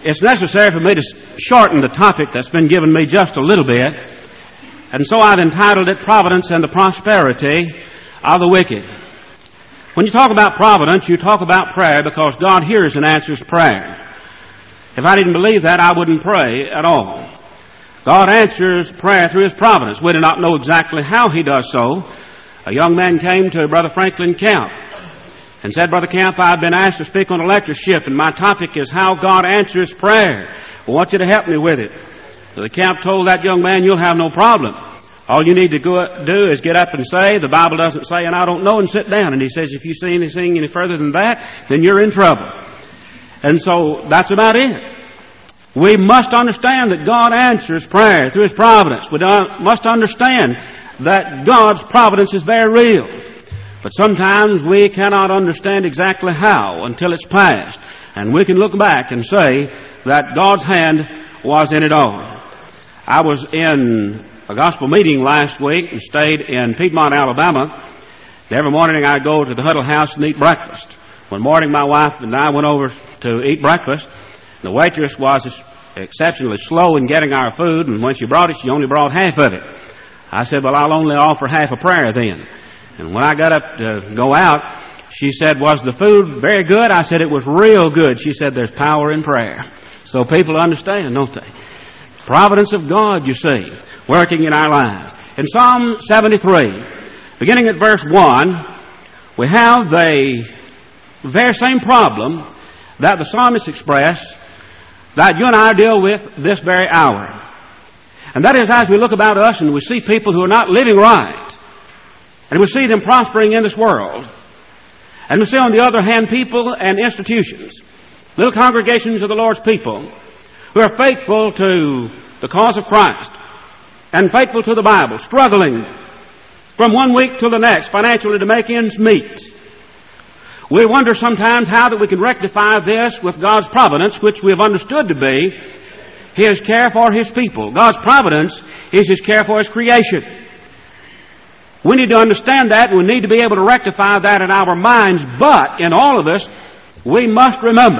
it's necessary for me to shorten the topic that's been given me just a little bit. And so I've entitled it, Providence and the Prosperity of the Wicked. When you talk about providence, you talk about prayer because God hears and answers prayer. If I didn't believe that, I wouldn't pray at all. God answers prayer through His providence. We do not know exactly how He does so. A young man came to Brother Franklin Camp and said, Brother Camp, I've been asked to speak on a lectureship, and my topic is how God answers prayer. I want you to help me with it. So the Camp told that young man, you'll have no problem. All you need to do is get up and say, the Bible doesn't say, and I don't know, and sit down. And he says, if you see anything any further than that, then you're in trouble. And so that's about it. We must understand that God answers prayer through His providence. We must understand that God's providence is very real. But sometimes we cannot understand exactly how until it's past. And we can look back and say that God's hand was in it all. I was in a gospel meeting last week and stayed in Piedmont, Alabama. Every morning I go to the Huddle House and eat breakfast. One morning my wife and I went over to eat breakfast. The waitress was exceptionally slow in getting our food, and when she brought it, she only brought half of it. I said, well, I'll only offer half a prayer then. And when I got up to go out, she said, was the food very good? I said, it was real good. She said, there's power in prayer. So people understand, don't they? Providence of God, you see, working in our lives. In Psalm 73, beginning at verse 1, we have the very same problem that the psalmist expressed that you and I deal with this very hour. And that is, as we look about us and we see people who are not living right, and we see them prospering in this world, and we see on the other hand people and institutions, little congregations of the Lord's people, who are faithful to the cause of Christ and faithful to the Bible, struggling from one week to the next financially to make ends meet. We wonder sometimes how that we can rectify this with God's providence, which we have understood to be His care for His people. God's providence is His care for His creation. We need to understand that, and we need to be able to rectify that in our minds, but in all of us, we must remember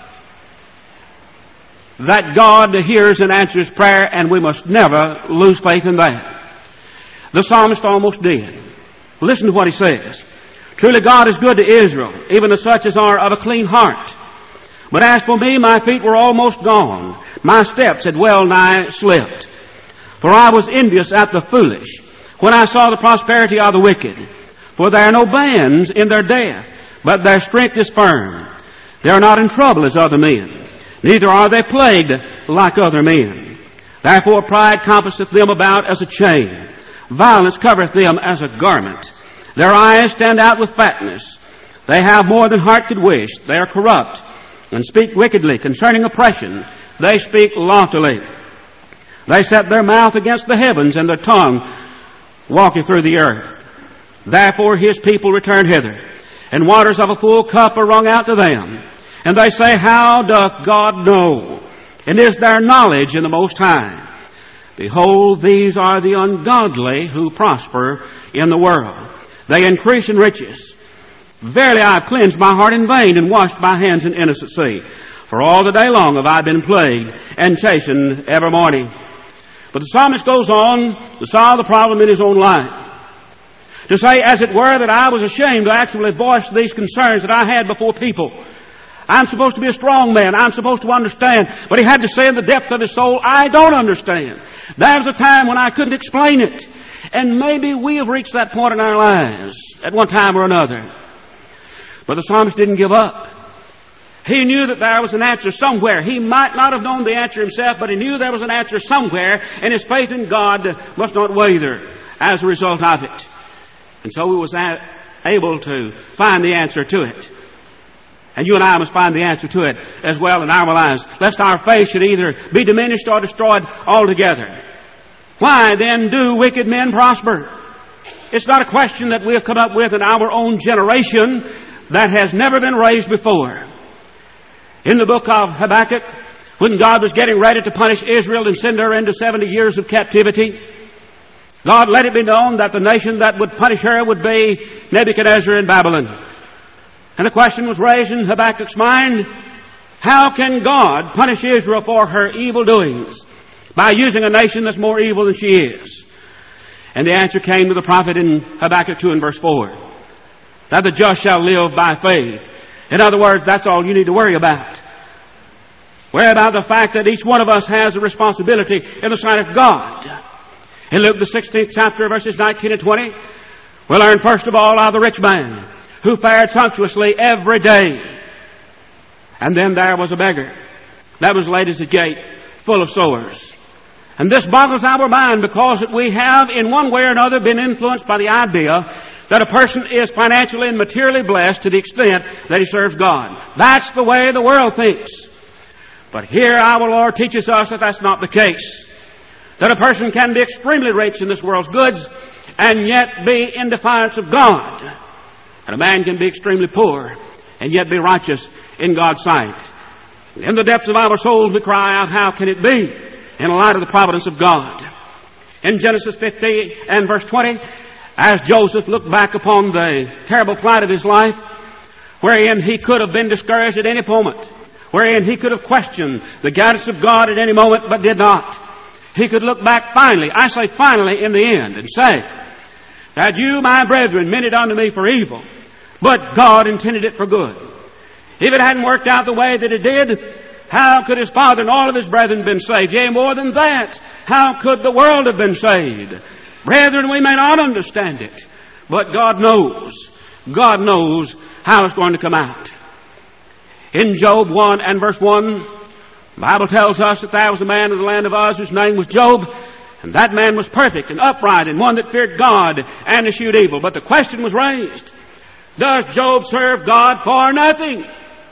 that God hears and answers prayer, and we must never lose faith in that. The psalmist almost did. Listen to what he says. Truly God is good to Israel, even to such as are of a clean heart. But as for me, my feet were almost gone. My steps had well nigh slipped. For I was envious at the foolish, when I saw the prosperity of the wicked. For there are no bands in their death, but their strength is firm. They are not in trouble as other men, neither are they plagued like other men. Therefore pride compasseth them about as a chain. Violence covereth them as a garment. Their eyes stand out with fatness. They have more than heart could wish. They are corrupt and speak wickedly concerning oppression. They speak loftily. They set their mouth against the heavens, and their tongue walketh through the earth. Therefore His people return hither, and waters of a full cup are wrung out to them. And they say, how doth God know? And is there knowledge in the Most High? Behold, these are the ungodly who prosper in the world. They increase in riches. Verily I have cleansed my heart in vain, and washed my hands in innocent sea. For all the day long have I been plagued and chastened every morning. But the psalmist goes on to solve the problem in his own life. To say, as it were, that I was ashamed to actually voice these concerns that I had before people. I'm supposed to be a strong man. I'm supposed to understand. But he had to say in the depth of his soul, I don't understand. There was a time when I couldn't explain it. And maybe we have reached that point in our lives at one time or another. But the psalmist didn't give up. He knew that there was an answer somewhere. He might not have known the answer himself, but he knew there was an answer somewhere, and his faith in God must not waver as a result of it. And so he was able to find the answer to it. And you and I must find the answer to it as well in our lives, lest our faith should either be diminished or destroyed altogether. Why then do wicked men prosper? It's not a question that we have come up with in our own generation that has never been raised before. In the book of Habakkuk, when God was getting ready to punish Israel and send her into 70 years of captivity, God let it be known that the nation that would punish her would be Nebuchadnezzar in Babylon. And the question was raised in Habakkuk's mind, How can God punish Israel for her evil doings by using a nation that's more evil than she is? And the answer came to the prophet in Habakkuk 2 and verse 4. That the just shall live by faith. In other words, that's all you need to worry about. Worry about the fact that each one of us has a responsibility in the sight of God. In Luke the 16th chapter, verses 19 and 20, we learn first of all of the rich man who fared sumptuously every day. And then there was a beggar that was laid at the gate full of sores. And this boggles our mind because we have in one way or another been influenced by the idea that a person is financially and materially blessed to the extent that he serves God. That's the way the world thinks. But here our Lord teaches us that that's not the case. That a person can be extremely rich in this world's goods and yet be in defiance of God. And a man can be extremely poor and yet be righteous in God's sight. In the depths of our souls we cry out, how can it be in light of the providence of God? In Genesis 50 and verse 20, as Joseph looked back upon the terrible plight of his life, wherein he could have been discouraged at any moment, wherein he could have questioned the guidance of God at any moment, but did not. He could look back finally, I say finally in the end, and say, that you, my brethren, meant it unto me for evil, but God intended it for good. If it hadn't worked out the way that it did, how could his father and all of his brethren been saved? Yea, more than that, how could the world have been saved? Brethren, we may not understand it, but God knows. God knows how it's going to come out. In Job 1 and verse 1, the Bible tells us that there was a man in the land of Uz whose name was Job, and that man was perfect and upright and one that feared God and eschewed evil. But the question was raised, does Job serve God for nothing?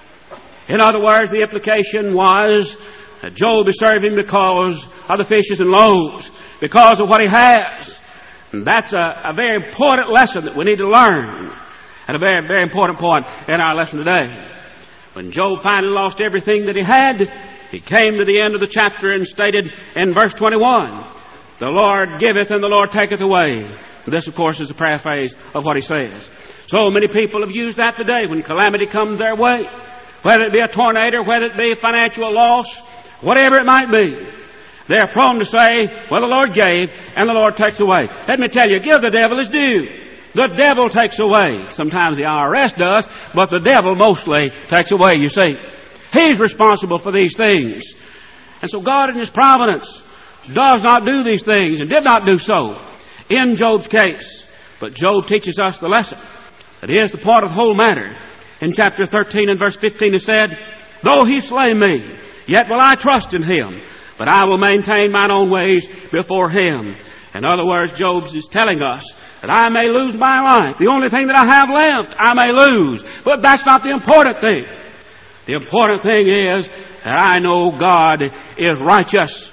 In other words, the implication was that Job is serving because of the fishes and loaves, because of what he has. And that's a very important lesson that we need to learn, and a very, very important point in our lesson today. When Job finally lost everything that he had, he came to the end of the chapter and stated in verse 21, the Lord giveth and the Lord taketh away. And this, of course, is a paraphrase of what he says. So many people have used that today when calamity comes their way. Whether it be a tornado, whether it be financial loss, whatever it might be, they're prone to say, well, the Lord gave and the Lord takes away. Let me tell you, give the devil his due. The devil takes away. Sometimes the IRS does, but the devil mostly takes away, you see. He's responsible for these things. And so God in His providence does not do these things and did not do so in Job's case. But Job teaches us the lesson. That is the part of the whole matter. In chapter 13 and verse 15 it said, though he slay me, yet will I trust in him, but I will maintain mine own ways before him. In other words, Job is telling us that I may lose my life. The only thing that I have left, I may lose. But that's not the important thing. The important thing is that I know God is righteous.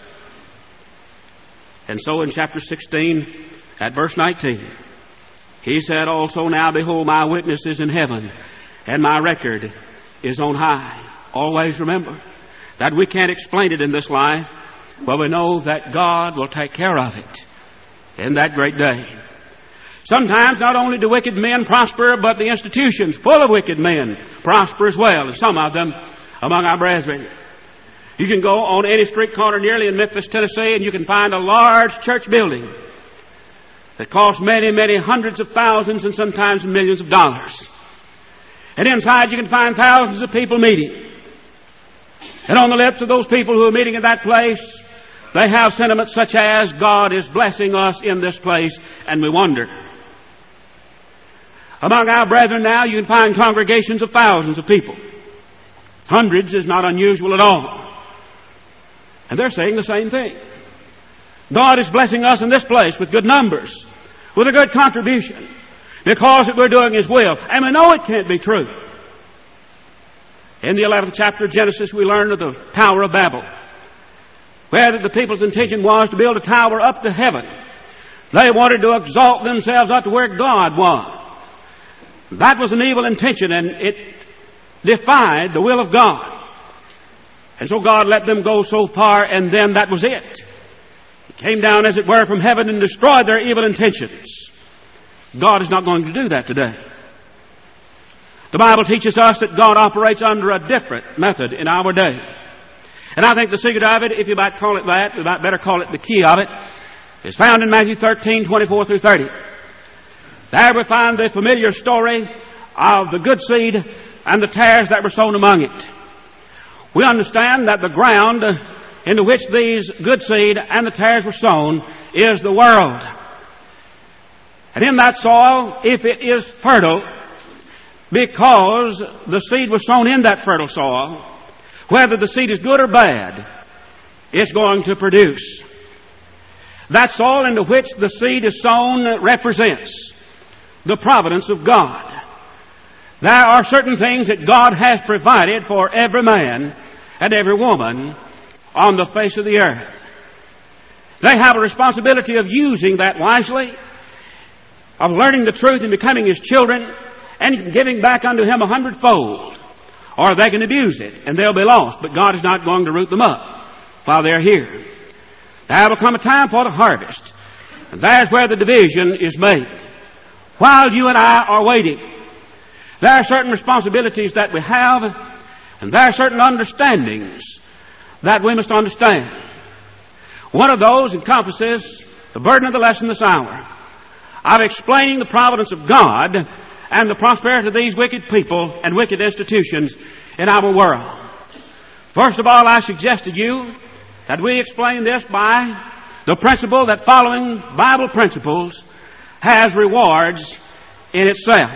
And so in chapter 16, at verse 19, he said also, now behold, my witness is in heaven, and my record is on high. Always remember that we can't explain it in this life, but we know that God will take care of it in that great day. Sometimes not only do wicked men prosper, but the institutions full of wicked men prosper as well, and some of them among our brethren. You can go on any street corner nearly in Memphis, Tennessee, and you can find a large church building that costs many, many hundreds of thousands and sometimes millions of dollars. And inside you can find thousands of people meeting. And on the lips of those people who are meeting in that place, they have sentiments such as, God is blessing us in this place, and we wonder. Among our brethren now, you can find congregations of thousands of people. Hundreds is not unusual at all. And they're saying the same thing. God is blessing us in this place with good numbers, with a good contribution, because that we're doing His will. And we know it can't be true. In the 11th chapter of Genesis, we learn of the Tower of Babel, where the people's intention was to build a tower up to heaven. They wanted to exalt themselves up to where God was. That was an evil intention, and it defied the will of God. And so God let them go so far, and then that was it. He came down, as it were, from heaven and destroyed their evil intentions. God is not going to do that today. The Bible teaches us that God operates under a different method in our day. And I think the secret of it, if you might call it that, we might better call it the key of it, is found in Matthew 13:24 through 30. There we find the familiar story of the good seed and the tares that were sown among it. We understand that the ground into which these good seed and the tares were sown is the world. And in that soil, if it is fertile, because the seed was sown in that fertile soil, whether the seed is good or bad, it's going to produce. That soil into which the seed is sown represents the providence of God. There are certain things that God has provided for every man and every woman on the face of the earth. They have a responsibility of using that wisely, of learning the truth and becoming His children, and giving back unto Him 100-fold. Or they can abuse it, and they'll be lost. But God is not going to root them up while they're here. There will come a time for the harvest, and there's where the division is made. While you and I are waiting, there are certain responsibilities that we have, and there are certain understandings that we must understand. One of those encompasses the burden of the lesson this hour of explaining the providence of God and the prosperity of these wicked people and wicked institutions in our world. First of all, I suggest to you that we explain this by the principle that following Bible principles has rewards in itself.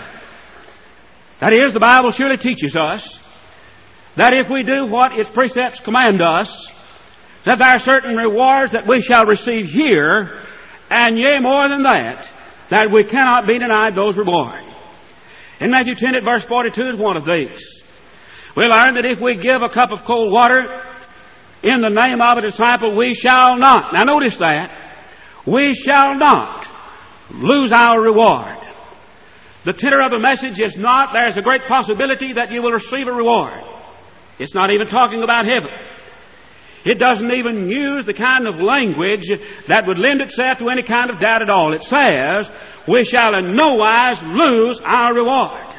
That is, the Bible surely teaches us that if we do what its precepts command us, that there are certain rewards that we shall receive here, and yea, more than that, that we cannot be denied those rewards. In Matthew 10 at verse 42 is one of these. We learn that if we give a cup of cold water in the name of a disciple, we shall not. Now notice that. We shall not lose our reward. The tenor of the message is not, there's a great possibility that you will receive a reward. It's not even talking about heaven. It doesn't even use the kind of language that would lend itself to any kind of doubt at all. It says, we shall in no wise lose our reward.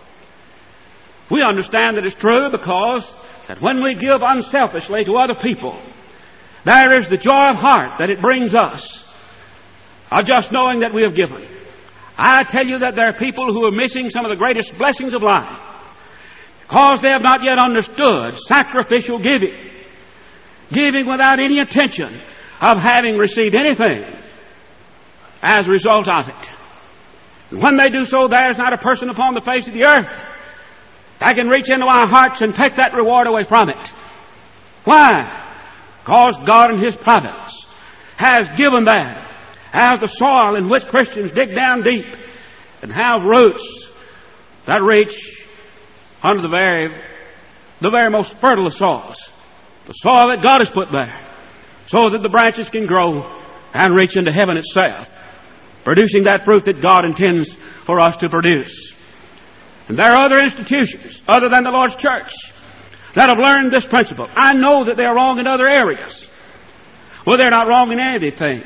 We understand that it's true because that when we give unselfishly to other people, there is the joy of heart that it brings us of just knowing that we have given. I tell you that there are people who are missing some of the greatest blessings of life because they have not yet understood sacrificial giving. Giving without any intention of having received anything as a result of it. And when they do so, there is not a person upon the face of the earth that can reach into our hearts and take that reward away from it. Why? Because God in His providence has given that as the soil in which Christians dig down deep and have roots that reach under the very most fertile of soils. The soil that God has put there, so that the branches can grow and reach into heaven itself, producing that fruit that God intends for us to produce. And there are other institutions, other than the Lord's church, that have learned this principle. I know that they're wrong in other areas. Well, they're not wrong in everything.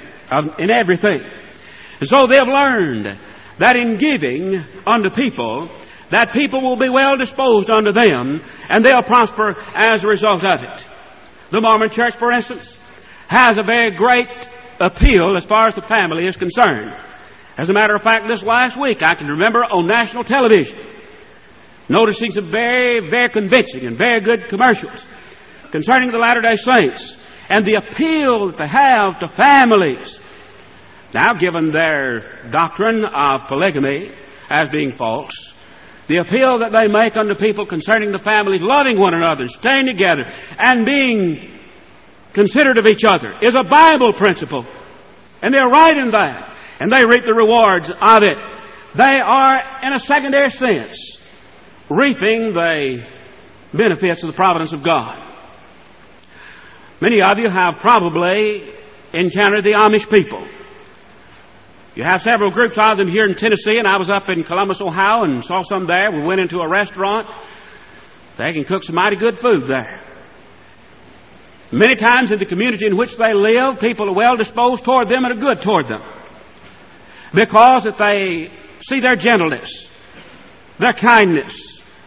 And so they've learned that in giving unto people, that people will be well disposed unto them, and they'll prosper as a result of it. The Mormon Church, for instance, has a very great appeal as far as the family is concerned. As a matter of fact, this last week I can remember on national television noticing some very, very convincing and very good commercials concerning the Latter-day Saints and the appeal that they have to families. Now, given their doctrine of polygamy as being false, the appeal that they make unto people concerning the family, loving one another, staying together, and being considerate of each other, is a Bible principle. And they're right in that. And they reap the rewards of it. They are, in a secondary sense, reaping the benefits of the providence of God. Many of you have probably encountered the Amish people. You have several groups of them here in Tennessee, and I was up in Columbus, Ohio, and saw some there. We went into a restaurant. They can cook some mighty good food there. Many times in the community in which they live, people are well disposed toward them and are good toward them, because that they see their gentleness, their kindness,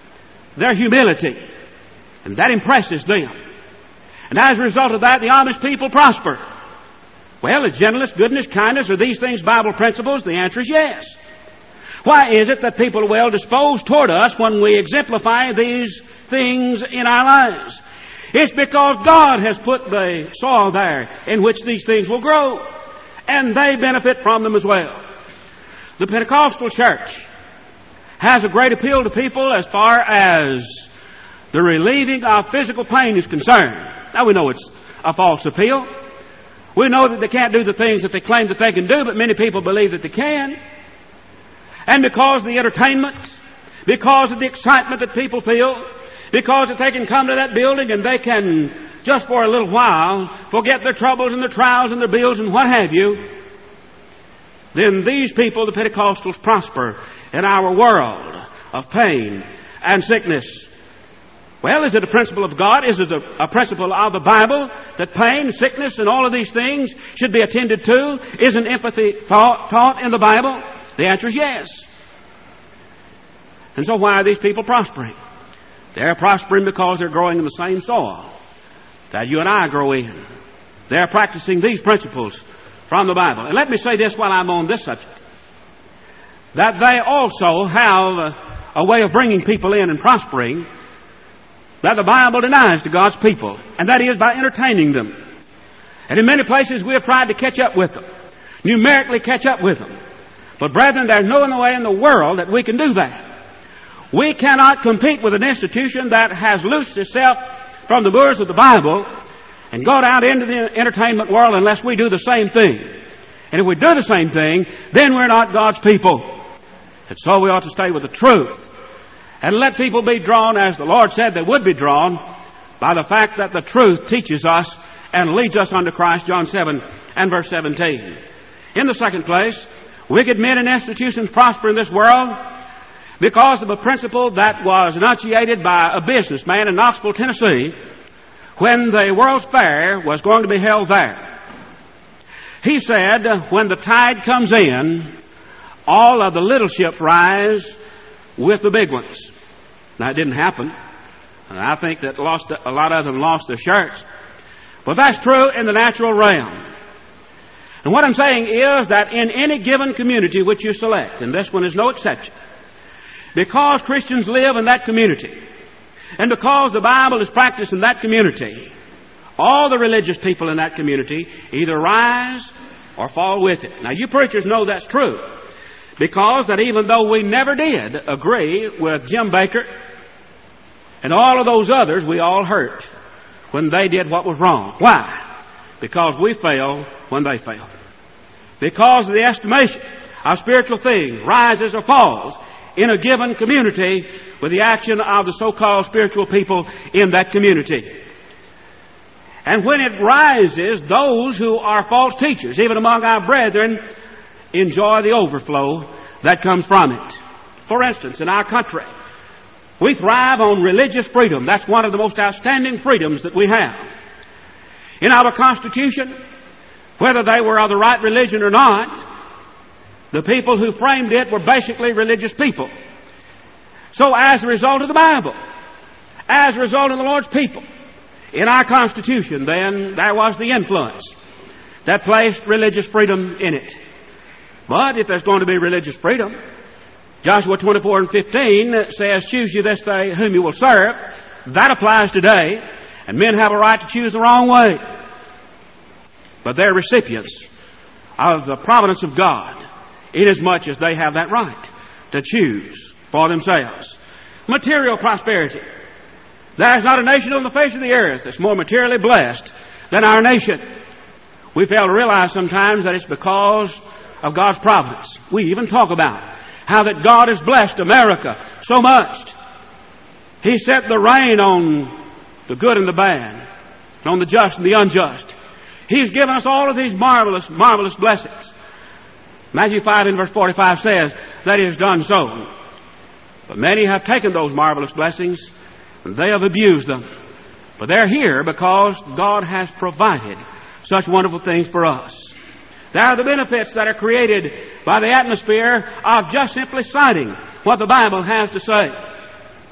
their humility. And that impresses them. And as a result of that, the Amish people prosper. Well, is gentleness, goodness, kindness, are these things Bible principles? The answer is yes. Why is it that people are well disposed toward us when we exemplify these things in our lives? It's because God has put the soil there in which these things will grow. And they benefit from them as well. The Pentecostal church has a great appeal to people as far as the relieving of physical pain is concerned. Now we know it's a false appeal. We know that they can't do the things that they claim that they can do, but many people believe that they can. And because of the entertainment, because of the excitement that people feel, because that they can come to that building and they can, just for a little while, forget their troubles and their trials and their bills and what have you, then these people, the Pentecostals, prosper in our world of pain and sickness. Well, is it a principle of God? Is it a principle of the Bible that pain, sickness, and all of these things should be attended to? Isn't empathy taught in the Bible? The answer is yes. And so why are these people prospering? They're prospering because they're growing in the same soil that you and I grow in. They're practicing these principles from the Bible. And let me say this while I'm on this subject. That they also have a way of bringing people in and prospering that the Bible denies to God's people, and that is by entertaining them. And in many places we have tried to catch up with them, numerically catch up with them. But brethren, there's no way in the world that we can do that. We cannot compete with an institution that has loosed itself from the lures of the Bible and gone out into the entertainment world unless we do the same thing. And if we do the same thing, then we're not God's people. And so we ought to stay with the truth. And let people be drawn, as the Lord said they would be drawn, by the fact that the truth teaches us and leads us unto Christ, John 7 and verse 17. In the second place, wicked men and institutions prosper in this world because of a principle that was enunciated by a businessman in Knoxville, Tennessee, when the World's Fair was going to be held there. He said, when the tide comes in, all of the little ships rise with the big ones. Now, it didn't happen. And I think that a lot of them lost their shirts. But that's true in the natural realm. And what I'm saying is that in any given community which you select, and this one is no exception, because Christians live in that community, and because the Bible is practiced in that community, all the religious people in that community either rise or fall with it. Now, you preachers know that's true. Because that even though we never did agree with Jim Bakker and all of those others, we all hurt when they did what was wrong. Why? Because we failed when they failed. Because of the estimation of spiritual things rises or falls in a given community with the action of the so-called spiritual people in that community. And when it rises, those who are false teachers, even among our brethren, enjoy the overflow that comes from it. For instance, in our country, we thrive on religious freedom. That's one of the most outstanding freedoms that we have. In our Constitution, whether they were of the right religion or not, the people who framed it were basically religious people. So as a result of the Bible, as a result of the Lord's people, in our Constitution, then, there was the influence that placed religious freedom in it. But if there's going to be religious freedom, Joshua 24 and 15 says, choose you this day whom you will serve. That applies today, and men have a right to choose the wrong way. But they're recipients of the providence of God, inasmuch as they have that right to choose for themselves. Material prosperity. There's not a nation on the face of the earth that's more materially blessed than our nation. We fail to realize sometimes that it's because of God's providence. We even talk about how that God has blessed America so much. He set the rain on the good and the bad, and on the just and the unjust. He's given us all of these marvelous, marvelous blessings. Matthew 5 and verse 45 says that He has done so. But many have taken those marvelous blessings and they have abused them. But they're here because God has provided such wonderful things for us. There are the benefits that are created by the atmosphere of just simply citing what the Bible has to say.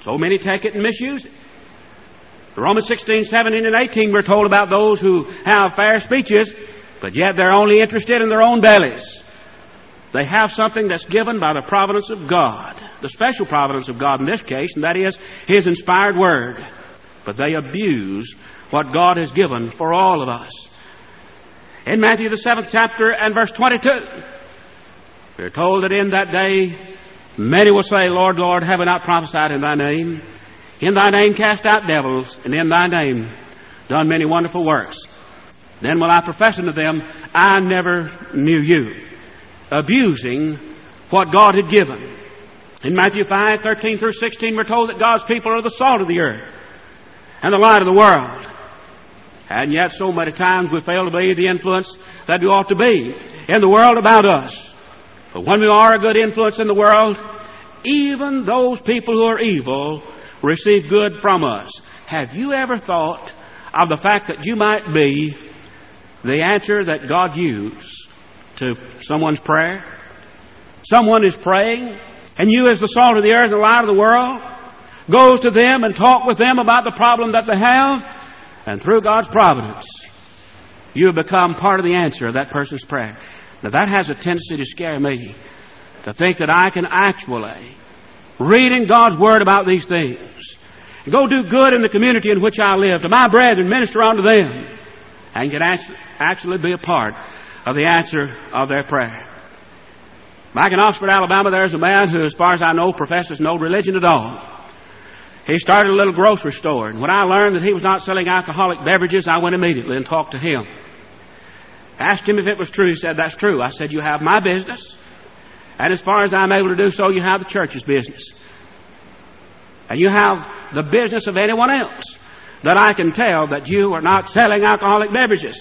So many take it and misuse it. Romans 16, 17, and 18, we're told about those who have fair speeches, but yet they're only interested in their own bellies. They have something that's given by the providence of God, the special providence of God in this case, and that is His inspired Word. But they abuse what God has given for all of us. In Matthew the 7th chapter and verse 22, we're told that in that day many will say, Lord, Lord, have I not prophesied in Thy name? In Thy name cast out devils, and in Thy name done many wonderful works. Then will I profess unto them, I never knew you. Abusing what God had given. In Matthew 5, 13 through 16, we're told that God's people are the salt of the earth and the light of the world. And yet so many times we fail to be the influence that we ought to be in the world about us. But when we are a good influence in the world, even those people who are evil receive good from us. Have you ever thought of the fact that you might be the answer that God used to someone's prayer? Someone is praying, and you as the salt of the earth and the light of the world goes to them and talk with them about the problem that they have, and through God's providence you have become part of the answer of that person's prayer. Now that has a tendency to scare me, to think that I can actually read in God's Word about these things and go do good in the community in which I live, to my brethren, minister unto them, and can actually be a part of the answer of their prayer. Back in Oxford, Alabama, there's a man who, as far as I know, professes no religion at all. He started a little grocery store, and when I learned that he was not selling alcoholic beverages, I went immediately and talked to him. Asked him if it was true. He said, that's true. I said, you have my business, and as far as I'm able to do so, you have the church's business. And you have the business of anyone else that I can tell that you are not selling alcoholic beverages.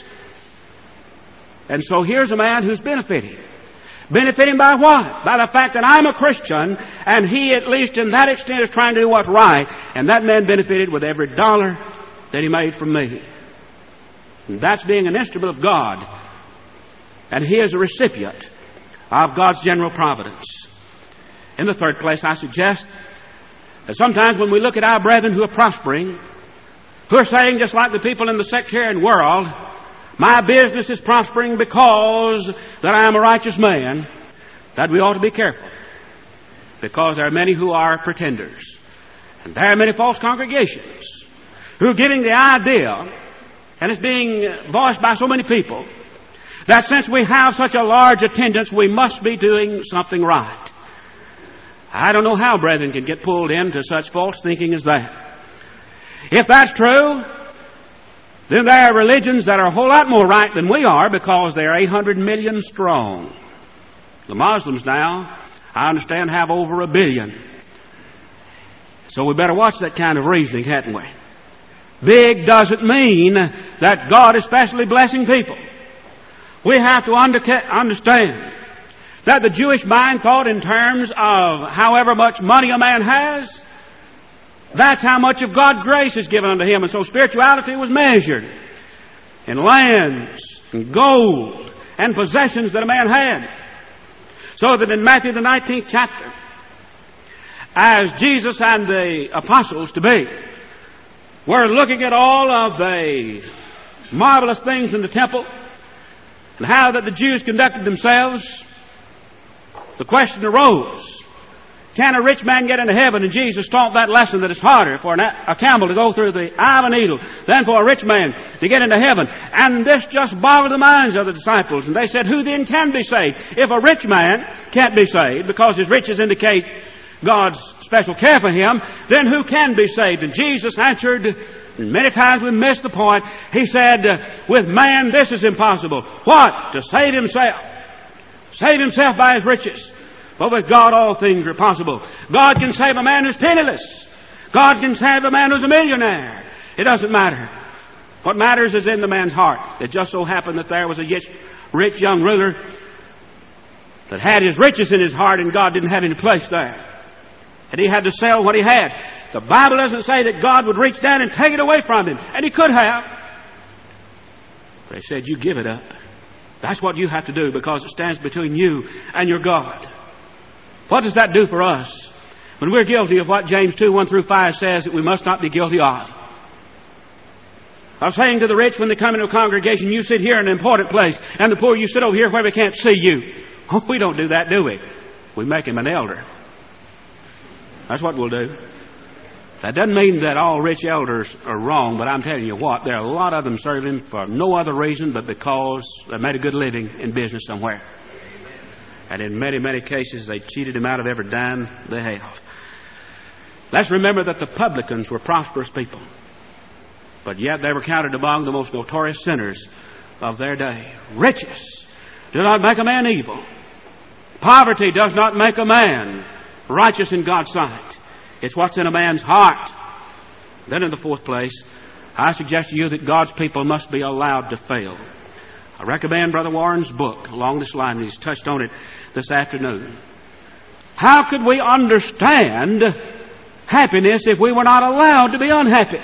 And so here's a man who's benefiting. Benefiting by what? By the fact that I'm a Christian, and he, at least in that extent, is trying to do what's right. And that man benefited with every dollar that he made from me. And that's being an instrument of God. And he is a recipient of God's general providence. In the third place, I suggest that sometimes when we look at our brethren who are prospering, who are saying, just like the people in the sectarian world, my business is prospering because that I am a righteous man, that we ought to be careful. Because there are many who are pretenders. And there are many false congregations who are giving the idea, and it's being voiced by so many people, that since we have such a large attendance, we must be doing something right. I don't know how brethren can get pulled into such false thinking as that. If that's true, then there are religions that are a whole lot more right than we are, because they're 800 million strong. The Muslims now, I understand, have over 1 billion. So we better watch that kind of reasoning, hadn't we? Big doesn't mean that God is specially blessing people. We have to understand that the Jewish mind thought in terms of however much money a man has, that's how much of God's grace is given unto him. And so spirituality was measured in lands and gold and possessions that a man had. So that in Matthew the 19th chapter, as Jesus and the apostles to be were looking at all of the marvelous things in the temple and how that the Jews conducted themselves, the question arose, can a rich man get into heaven? And Jesus taught that lesson, that it's harder for a camel to go through the eye of a needle than for a rich man to get into heaven. And this just boggled the minds of the disciples. And they said, who then can be saved? If a rich man can't be saved because his riches indicate God's special care for him, then who can be saved? And Jesus answered, and many times we miss the point, He said, with man this is impossible. What? To save himself. Save himself by his riches. But with God all things are possible. God can save a man who's penniless. God can save a man who's a millionaire. It doesn't matter. What matters is in the man's heart. It just so happened that there was a rich young ruler that had his riches in his heart, and God didn't have any place there. And he had to sell what he had. The Bible doesn't say that God would reach down and take it away from him. And He could have. But He said, you give it up. That's what you have to do, because it stands between you and your God. What does that do for us? when we're guilty of what James 2:1-5 says that we must not be guilty of. I was saying to the rich when they come into a congregation, you sit here in an important place, and the poor, you sit over here where we can't see you. Oh, we don't do that, do we? We make him an elder. That's what we'll do. That doesn't mean that all rich elders are wrong, but I'm telling you what, there are a lot of them serving for no other reason but because they made a good living in business somewhere. And in many, many cases, they cheated him out of every dime they have. Let's remember that the publicans were prosperous people, but yet they were counted among the most notorious sinners of their day. Riches do not make a man evil. Poverty does not make a man righteous in God's sight. It's what's in a man's heart. Then in the fourth place, I suggest to you that God's people must be allowed to fail. I recommend Brother Warren's book along this line. He's touched on it this afternoon. How could we understand happiness if we were not allowed to be unhappy?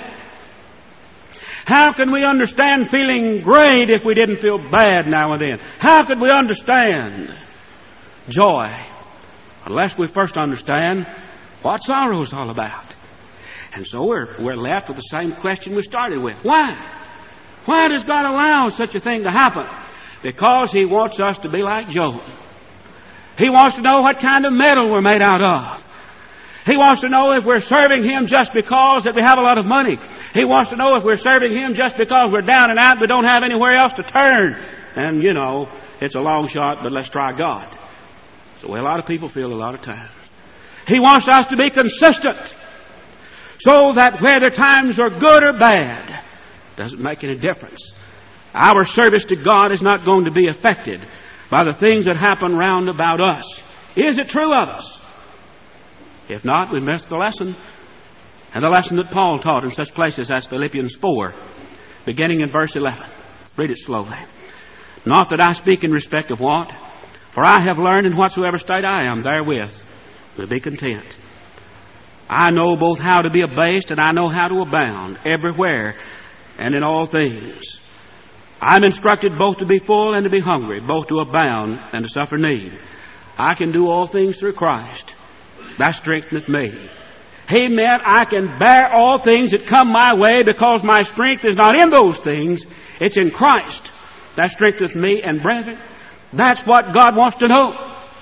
How can we understand feeling great if we didn't feel bad now and then? How could we understand joy unless we first understand what sorrow is all about? And so we're left with the same question we started with. Why? Why does God allow such a thing to happen? Because He wants us to be like Job. He wants to know what kind of metal we're made out of. He wants to know if we're serving Him just because that we have a lot of money. He wants to know if we're serving Him just because we're down and out, but don't have anywhere else to turn. And, you know, it's a long shot, but let's try God. It's the way a lot of people feel a lot of times. He wants us to be consistent so that whether times are good or bad, doesn't make any difference. Our service to God is not going to be affected by the things that happen round about us. Is it true of us? If not, we missed the lesson. And the lesson that Paul taught in such places as Philippians 4, beginning in verse 11. Read it slowly. Not that I speak in respect of want, for I have learned in whatsoever state I am therewith to be content. I know both how to be abased and I know how to abound everywhere and in all things. I am instructed both to be full and to be hungry, both to abound and to suffer need. I can do all things through Christ. That strengtheneth me. He meant I can bear all things that come my way because my strength is not in those things. It's in Christ. That strengtheneth me. And brethren, that's what God wants to know.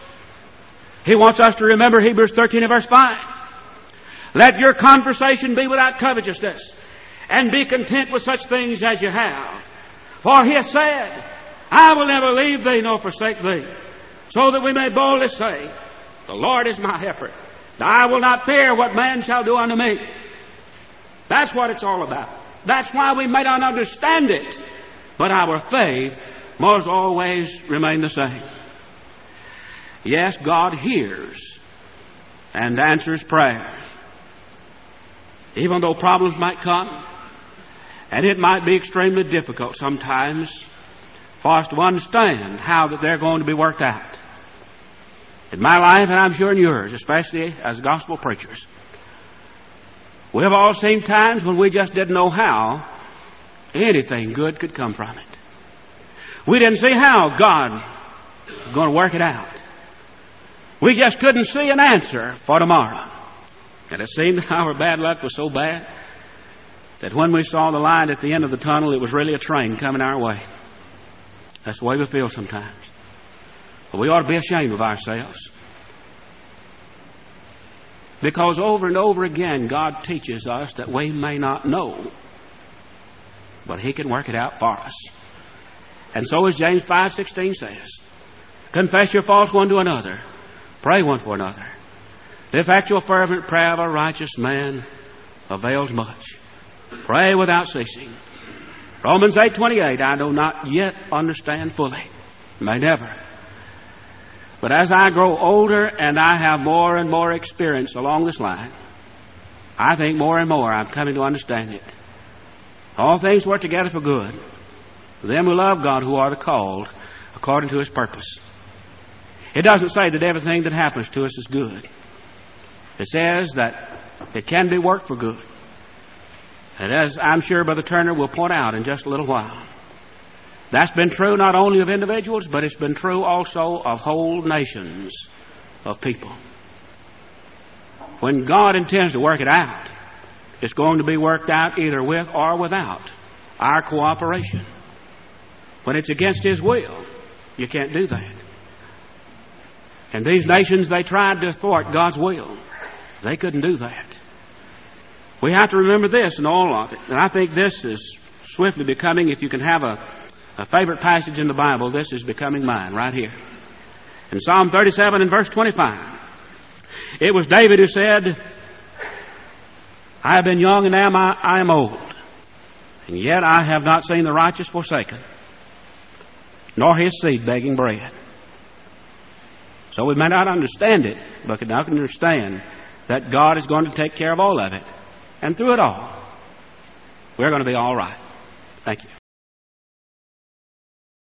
He wants us to remember Hebrews 13 and verse 5. Let your conversation be without covetousness, and be content with such things as you have. For He has said, I will never leave thee nor forsake thee, so that we may boldly say, the Lord is my helper. I will not fear what man shall do unto me. That's what it's all about. That's why we may not understand it, but our faith must always remain the same. Yes, God hears and answers prayers. Even though problems might come, and it might be extremely difficult sometimes for us to understand how that they're going to be worked out. In my life, and I'm sure in yours, especially as gospel preachers, we have all seen times when we just didn't know how anything good could come from it. We didn't see how God was going to work it out. We just couldn't see an answer for tomorrow. And it seemed that our bad luck was so bad that when we saw the light at the end of the tunnel, it was really a train coming our way. That's the way we feel sometimes. But we ought to be ashamed of ourselves. Because over and over again, God teaches us that we may not know, but He can work it out for us. And so as James 5:16 says, confess your faults one to another, pray one for another. The effectual fervent prayer of a righteous man avails much. Pray without ceasing. Romans 8:28, I do not yet understand fully, may never. But as I grow older and I have more and more experience along this line, I think more and more I'm coming to understand it. All things work together for good. Them who love God, who are the called according to His purpose. It doesn't say that everything that happens to us is good. It says that it can be worked for good. And as I'm sure Brother Turner will point out in just a little while, that's been true not only of individuals, but it's been true also of whole nations of people. when God intends to work it out, it's going to be worked out either with or without our cooperation. When it's against His will, you can't do that. And these nations, they tried to thwart God's will. They couldn't do that. We have to remember this in all of it. And I think this is swiftly becoming, if you can have a favorite passage in the Bible, this is becoming mine right here. In Psalm 37 and verse 25, it was David who said, I have been young and now I am old, and yet I have not seen the righteous forsaken, nor his seed begging bread. So we may not understand it, but we can understand that God is going to take care of all of it. And through it all, we're going to be all right. Thank you.